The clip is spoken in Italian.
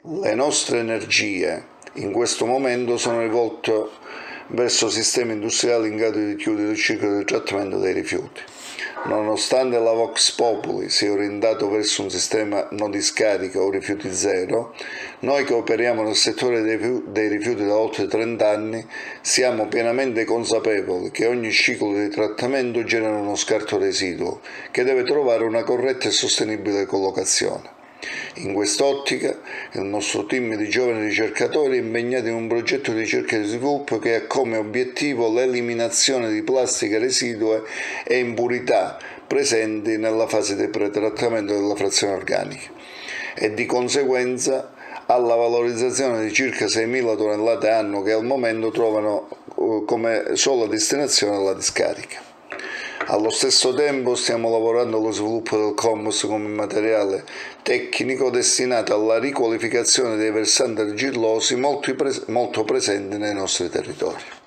Le nostre energie in questo momento sono rivolte verso sistemi industriali in grado di chiudere il ciclo di trattamento dei rifiuti. Nonostante la Vox Populi sia orientato verso un sistema no discarica o rifiuti zero, noi che operiamo nel settore dei rifiuti da oltre 30 anni siamo pienamente consapevoli che ogni ciclo di trattamento genera uno scarto residuo che deve trovare una corretta e sostenibile collocazione. In quest'ottica, il nostro team di giovani ricercatori è impegnato in un progetto di ricerca e sviluppo che ha come obiettivo l'eliminazione di plastica residue e impurità presenti nella fase di pretrattamento della frazione organica e di conseguenza alla valorizzazione di circa 6.000 tonnellate anno che al momento trovano come sola destinazione la discarica. Allo stesso tempo stiamo lavorando allo sviluppo del compost come materiale tecnico destinato alla riqualificazione dei versanti argillosi molto presenti nei nostri territori.